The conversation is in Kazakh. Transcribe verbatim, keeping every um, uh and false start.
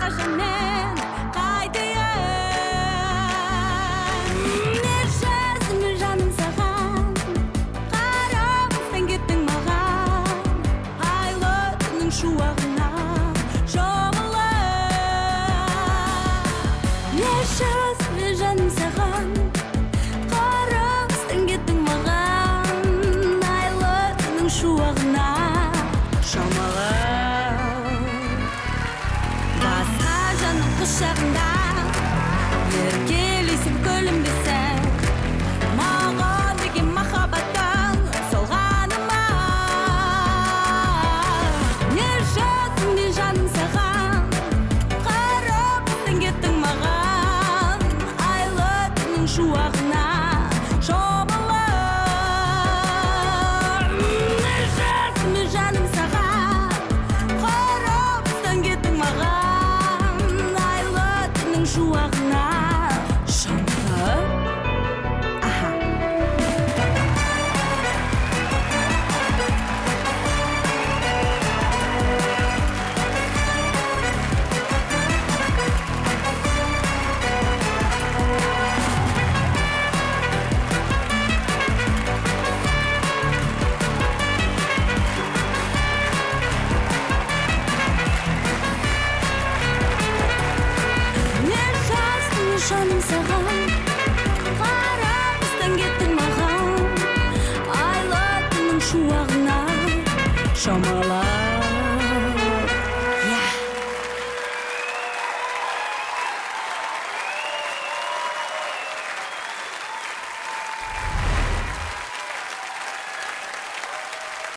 қашанмен қайтайын. Не жаздым жаным саған, қарамастан кеттің маған, айлы түннің шуағына шомылып. Не жаздым жаным саған, қарамастан кеттің маған, айлы түннің шуағына шомылып. Басқа жаным құшағында еркелейсің, күлімдесің, маған деген махаббаттың солғаныма. Не жаздым мен жаным саған, қарамастан кеттің маған, айлы түннің шуағына шомылып. Не жаздым мен жаным саған, қарамастан кеттің маған, айлы түннің шуағына шомылып. Аха. Не жаздым жаным саған,